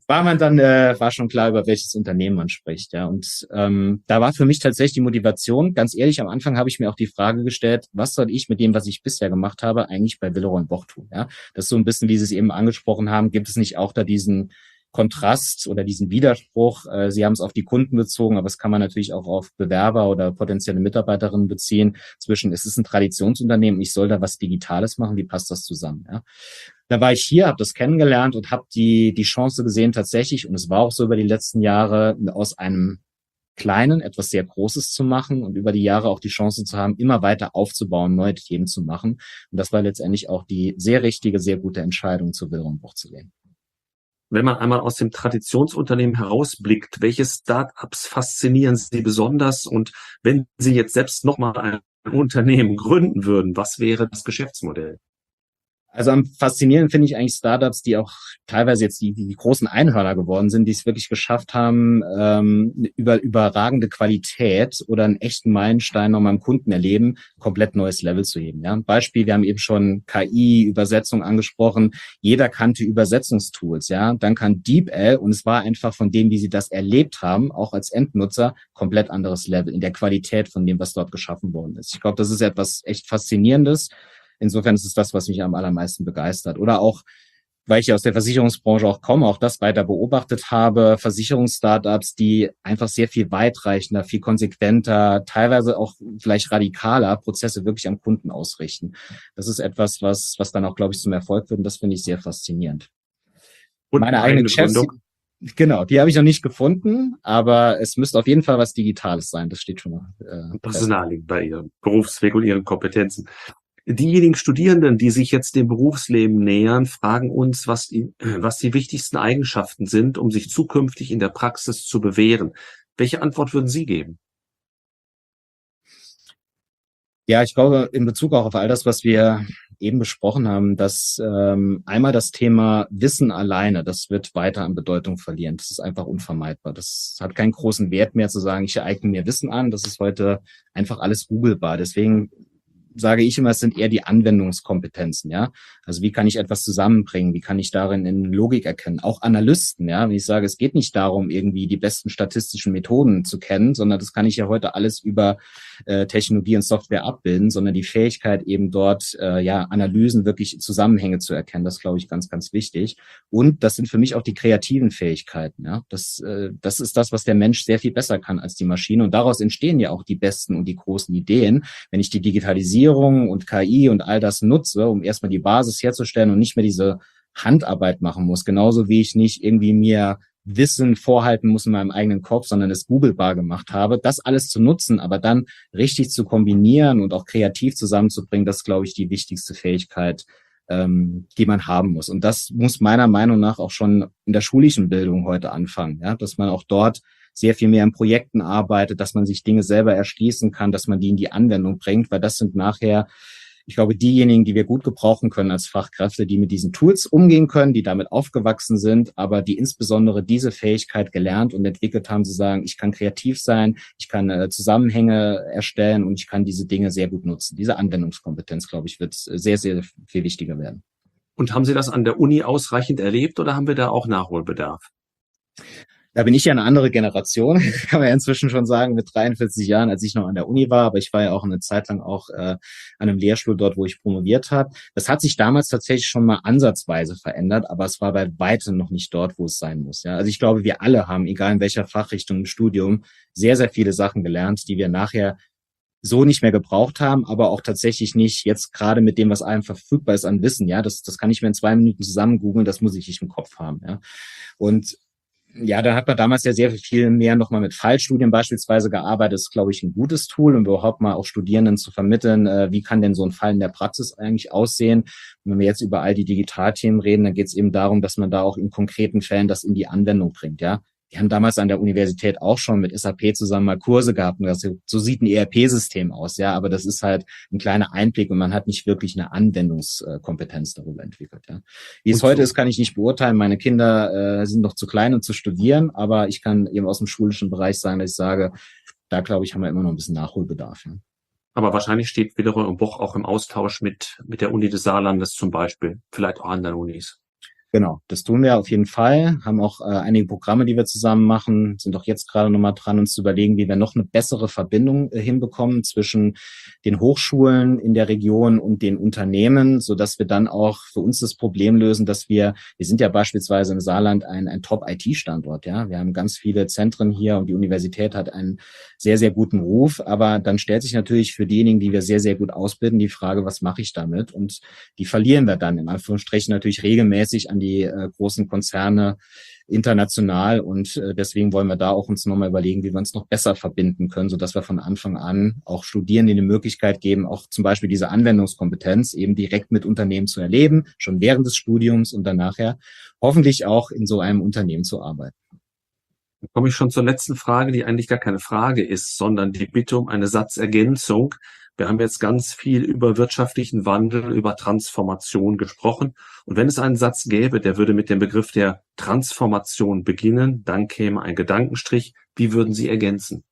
war schon klar, über welches Unternehmen man spricht. Ja. Und da war für mich tatsächlich die Motivation, ganz ehrlich, am Anfang habe ich mir auch die Frage gestellt, was soll ich mit dem, was ich bisher gemacht habe, eigentlich bei Villeroy und Boch tun? Ja. Das ist so ein bisschen, wie Sie es eben angesprochen haben, gibt es nicht auch da diesen Kontrast oder diesen Widerspruch. Sie haben es auf die Kunden bezogen, aber es kann man natürlich auch auf Bewerber oder potenzielle Mitarbeiterinnen beziehen. Zwischen, es ist ein Traditionsunternehmen, ich soll da was Digitales machen, wie passt das zusammen? Ja? Da war ich hier, habe das kennengelernt und habe die Chance gesehen tatsächlich, und es war auch so über die letzten Jahre, aus einem Kleinen etwas sehr Großes zu machen und über die Jahre auch die Chance zu haben, immer weiter aufzubauen, neue Themen zu machen. Und das war letztendlich auch die sehr richtige, sehr gute Entscheidung, zu Villeroy und Boch zu gehen. Wenn man einmal aus dem Traditionsunternehmen herausblickt, welche Start-ups faszinieren Sie besonders? Und wenn Sie jetzt selbst nochmal ein Unternehmen gründen würden, was wäre das Geschäftsmodell? Also am faszinierenden finde ich eigentlich Startups, die auch teilweise jetzt die großen Einhörner geworden sind, die es wirklich geschafft haben, überragende Qualität oder einen echten Meilenstein noch mal am Kunden erleben, komplett neues Level zu heben. Ja, ein Beispiel, wir haben eben schon KI, Übersetzung angesprochen. Jeder kannte Übersetzungstools, ja. Dann kann DeepL und es war einfach von dem, wie sie das erlebt haben, auch als Endnutzer, komplett anderes Level in der Qualität von dem, was dort geschaffen worden ist. Ich glaube, das ist etwas echt Faszinierendes. Insofern ist es das, was mich am allermeisten begeistert. Oder auch, weil ich ja aus der Versicherungsbranche auch komme, auch das weiter beobachtet habe, Versicherungsstartups, die einfach sehr viel weitreichender, viel konsequenter, teilweise auch vielleicht radikaler Prozesse wirklich am Kunden ausrichten. Das ist etwas, was dann auch, glaube ich, zum Erfolg wird. Und das finde ich sehr faszinierend. Und meine eigene Gründung. Genau, die habe ich noch nicht gefunden, aber es müsste auf jeden Fall was Digitales sein. Das steht schon mal. Das ist naheliegend bei Ihrem Berufsweg und Ihren Kompetenzen. Diejenigen Studierenden, die sich jetzt dem Berufsleben nähern, fragen uns, was die wichtigsten Eigenschaften sind, um sich zukünftig in der Praxis zu bewähren. Welche Antwort würden Sie geben? Ja, ich glaube, in Bezug auch auf all das, was wir eben besprochen haben, dass einmal das Thema Wissen alleine, das wird weiter an Bedeutung verlieren. Das ist einfach unvermeidbar. Das hat keinen großen Wert mehr zu sagen, ich eigne mir Wissen an. Das ist heute einfach alles googelbar. Deswegen sage ich immer, es sind eher die Anwendungskompetenzen, ja. Also wie kann ich etwas zusammenbringen? Wie kann ich darin in Logik erkennen? Auch Analysten, ja. Wenn ich sage, es geht nicht darum, irgendwie die besten statistischen Methoden zu kennen, sondern das kann ich ja heute alles über Technologie und Software abbilden, sondern die Fähigkeit eben dort, Analysen, wirklich Zusammenhänge zu erkennen, das glaube ich ganz, ganz wichtig. Und das sind für mich auch die kreativen Fähigkeiten, ja. Das ist das, was der Mensch sehr viel besser kann als die Maschine. Und daraus entstehen ja auch die besten und die großen Ideen. Wenn ich die Digitalisierung und KI und all das nutze, um erstmal die Basis herzustellen und nicht mehr diese Handarbeit machen muss. Genauso wie ich nicht irgendwie mir Wissen vorhalten muss in meinem eigenen Kopf, sondern es googlebar gemacht habe. Das alles zu nutzen, aber dann richtig zu kombinieren und auch kreativ zusammenzubringen, das ist, glaube ich, die wichtigste Fähigkeit, die man haben muss. Und das muss meiner Meinung nach auch schon in der schulischen Bildung heute anfangen, ja, dass man auch dort sehr viel mehr in Projekten arbeitet, dass man sich Dinge selber erschließen kann, dass man die in die Anwendung bringt, weil das sind nachher, ich glaube, diejenigen, die wir gut gebrauchen können als Fachkräfte, die mit diesen Tools umgehen können, die damit aufgewachsen sind, aber die insbesondere diese Fähigkeit gelernt und entwickelt haben, zu sagen, ich kann kreativ sein, ich kann Zusammenhänge erstellen und ich kann diese Dinge sehr gut nutzen. Diese Anwendungskompetenz, glaube ich, wird sehr, sehr viel wichtiger werden. Und haben Sie das an der Uni ausreichend erlebt oder haben wir da auch Nachholbedarf? Da bin ich ja eine andere Generation, kann man ja inzwischen schon sagen, mit 43 Jahren, als ich noch an der Uni war. Aber ich war ja auch eine Zeit lang auch an einem Lehrstuhl dort, wo ich promoviert habe. Das hat sich damals tatsächlich schon mal ansatzweise verändert, aber es war bei weitem noch nicht dort, wo es sein muss. Ja, also ich glaube, wir alle haben, egal in welcher Fachrichtung im Studium, sehr, sehr viele Sachen gelernt, die wir nachher so nicht mehr gebraucht haben, aber auch tatsächlich nicht jetzt gerade mit dem, was einem verfügbar ist an Wissen. Ja, das kann ich mir in 2 Minuten zusammen googeln, das muss ich nicht im Kopf haben. Ja, und ja, da hat man damals ja sehr viel mehr nochmal mit Fallstudien beispielsweise gearbeitet. Das ist, glaube ich, ein gutes Tool, um überhaupt mal auch Studierenden zu vermitteln, wie kann denn so ein Fall in der Praxis eigentlich aussehen. Und wenn wir jetzt über all die Digitalthemen reden, dann geht es eben darum, dass man da auch in konkreten Fällen das in die Anwendung bringt, ja. Wir haben damals an der Universität auch schon mit SAP zusammen mal Kurse gehabt und das, so sieht ein ERP-System aus, ja, aber das ist halt ein kleiner Einblick und man hat nicht wirklich eine Anwendungskompetenz darüber entwickelt, ja. Wie es heute ist, kann ich nicht beurteilen. Meine Kinder sind noch zu klein, um zu studieren, aber ich kann eben aus dem schulischen Bereich sagen, dass ich sage, da glaube ich, haben wir immer noch ein bisschen Nachholbedarf, ja. Aber wahrscheinlich steht wiederum im Buch auch im Austausch mit der Uni des Saarlandes zum Beispiel, vielleicht auch anderen Unis. Genau, das tun wir auf jeden Fall, haben auch einige Programme, die wir zusammen machen, sind auch jetzt gerade nochmal dran, uns zu überlegen, wie wir noch eine bessere Verbindung hinbekommen zwischen den Hochschulen in der Region und den Unternehmen, so dass wir dann auch für uns das Problem lösen, dass wir sind ja beispielsweise im Saarland ein Top-IT-Standort, ja, wir haben ganz viele Zentren hier und die Universität hat einen sehr, sehr guten Ruf, aber dann stellt sich natürlich für diejenigen, die wir sehr, sehr gut ausbilden, die Frage, was mache ich damit? Und die verlieren wir dann in Anführungsstrichen natürlich regelmäßig an die großen Konzerne international und deswegen wollen wir da auch uns nochmal überlegen, wie wir uns noch besser verbinden können, sodass wir von Anfang an auch Studierenden die Möglichkeit geben, auch zum Beispiel diese Anwendungskompetenz eben direkt mit Unternehmen zu erleben, schon während des Studiums und dann nachher hoffentlich auch in so einem Unternehmen zu arbeiten. Dann komme ich schon zur letzten Frage, die eigentlich gar keine Frage ist, sondern die Bitte um eine Satzergänzung. Wir haben jetzt ganz viel über wirtschaftlichen Wandel, über Transformation gesprochen. Und wenn es einen Satz gäbe, der würde mit dem Begriff der Transformation beginnen, dann käme ein Gedankenstrich. Wie würden Sie ergänzen?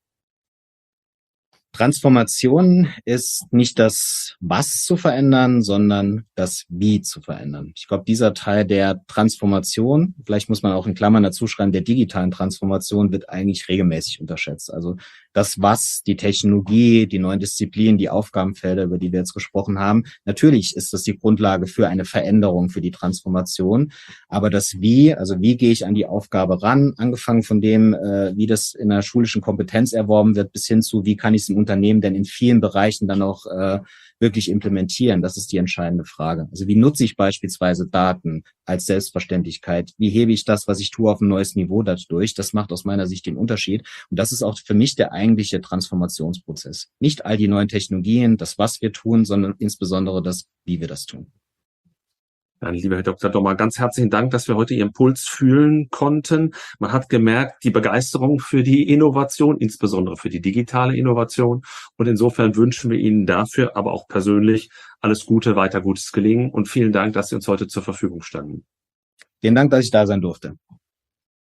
Transformation ist nicht das Was zu verändern, sondern das Wie zu verändern. Ich glaube, dieser Teil der Transformation, vielleicht muss man auch in Klammern dazu schreiben, der digitalen Transformation wird eigentlich regelmäßig unterschätzt. Also das Was, die Technologie, die neuen Disziplinen, die Aufgabenfelder, über die wir jetzt gesprochen haben, natürlich ist das die Grundlage für eine Veränderung, für die Transformation. Aber das Wie, also wie gehe ich an die Aufgabe ran, angefangen von dem, wie das in der schulischen Kompetenz erworben wird, bis hin zu, wie kann ich es im Unternehmen denn in vielen Bereichen dann auch wirklich implementieren? Das ist die entscheidende Frage. Also wie nutze ich beispielsweise Daten als Selbstverständlichkeit? Wie hebe ich das, was ich tue, auf ein neues Niveau dadurch? Das macht aus meiner Sicht den Unterschied. Und das ist auch für mich der eigentliche Transformationsprozess. Nicht all die neuen Technologien, das, was wir tun, sondern insbesondere das, wie wir das tun. Dann, lieber Herr Dr. Dommer, ganz herzlichen Dank, dass wir heute Ihren Puls fühlen konnten. Man hat gemerkt, die Begeisterung für die Innovation, insbesondere für die digitale Innovation. Und insofern wünschen wir Ihnen dafür, aber auch persönlich, alles Gute, weiter gutes Gelingen. Und vielen Dank, dass Sie uns heute zur Verfügung standen. Vielen Dank, dass ich da sein durfte.